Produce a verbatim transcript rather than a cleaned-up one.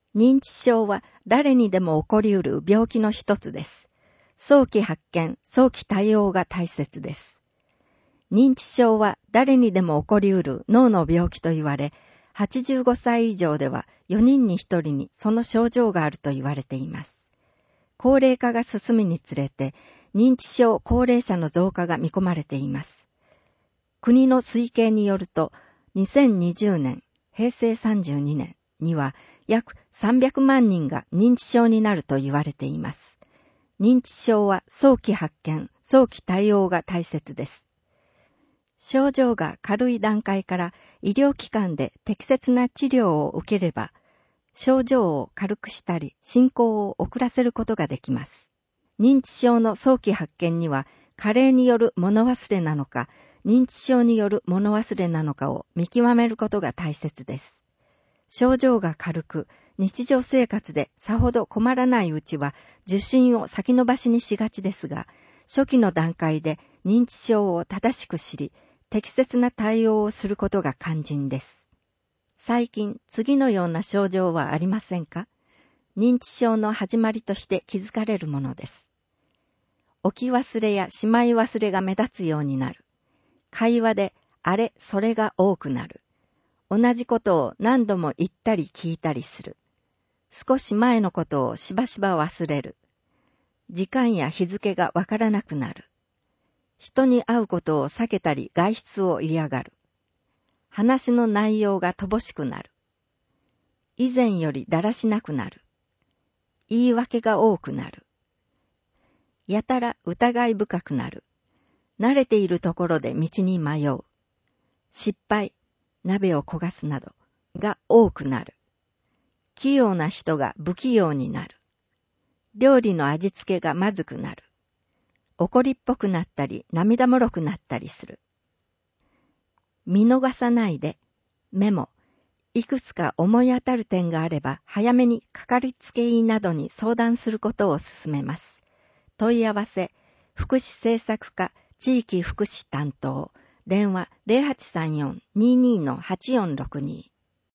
認知症は誰にでも起こりうる病気の一つです。早期発見、早期対応が大切です。認知症は誰にでも起こりうる脳の病気と言われ、はちじゅうごさい以上ではよにんにひとりにその症状があると言われています。高齢化が進むにつれて、認知症高齢者の増加が見込まれています。国の推計によると、にせんにじゅうねん、へいせいさんじゅうにねんには約さんびゃくまんにんが認知症になると言われています。認知症は早期発見、早期対応が大切です。症状が軽い段階から医療機関で適切な治療を受ければ、症状を軽くしたり進行を遅らせることができます。認知症の早期発見には、加齢による物忘れなのか、認知症による物忘れなのかを見極めることが大切です。症状が軽く、日常生活でさほど困らないうちは受診を先延ばしにしがちですが、初期の段階で認知症を正しく知り、適切な対応をすることが肝心です。最近、次のような症状はありませんか？認知症の始まりとして気づかれるものです。置き忘れやしまい忘れが目立つようになる。会話であれ、それが多くなる。同じことを何度も言ったり聞いたりする。少し前のことをしばしば忘れる。時間や日付がわからなくなる。人に会うことを避けたり外出を嫌がる。話の内容が乏しくなる。以前よりだらしなくなる。言い訳が多くなる。やたら疑い深くなる。慣れているところで道に迷う。失敗、鍋を焦がすなどが多くなる。器用な人が不器用になる。料理の味付けがまずくなる。怒りっぽくなったり涙もろくなったりする。見逃さないで、メモ、いくつか思い当たる点があれば早めにかかりつけ医などに相談することを勧めます。問い合わせ、福祉政策課地域福祉担当、電話 ゼロはちさんよん にーにー はちよんろくに